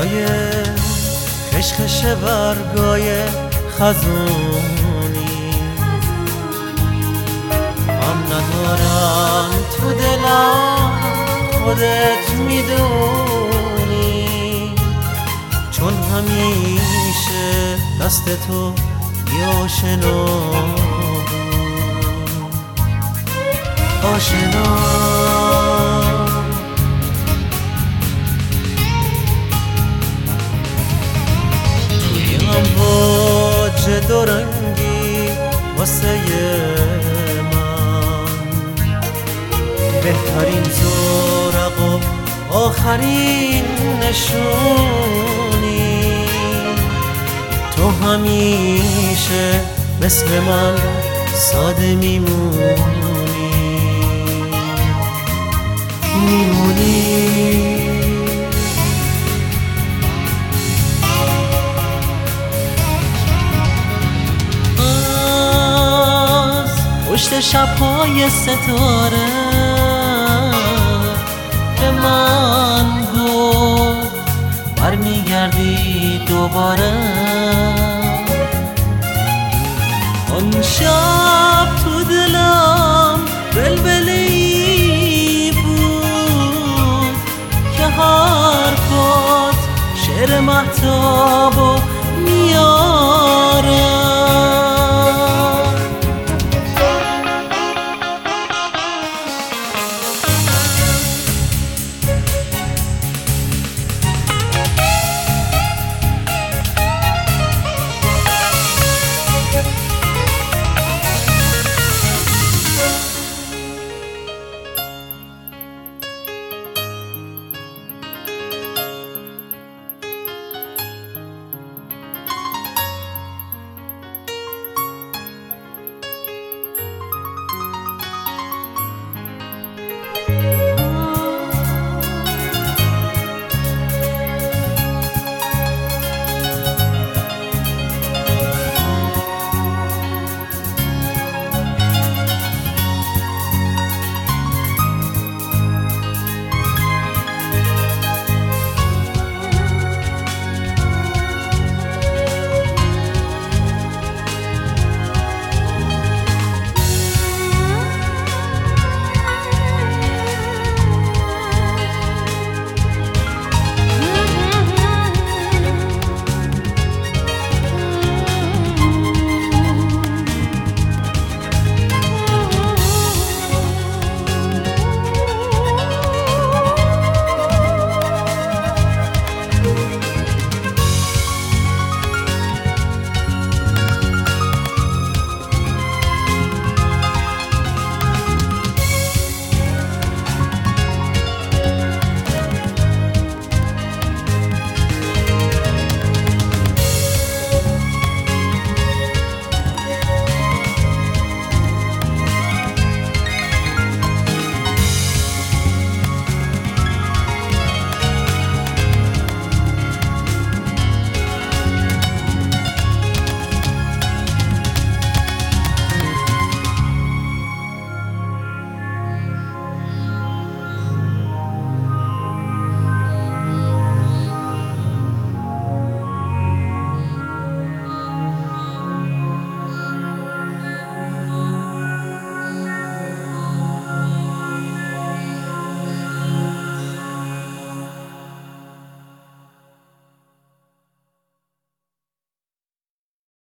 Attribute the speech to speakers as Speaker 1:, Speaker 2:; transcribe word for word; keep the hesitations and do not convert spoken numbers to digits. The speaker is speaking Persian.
Speaker 1: صدای خشخش برگای خزونی هم ندارم تو دلم خودت میدونی، چون همیشه دست تو یه آشنا بود. آشنا توی امواج دورنگی واسه من بهترین زورق و آخرین نشونی، تو همیشه مثل من ساده میمونی میمونی از پشت شب‌های ستاره به من گفت برمیگردی دوباره. آن شب تو دلم بلبلی بود که حرفات شعر مهتاب و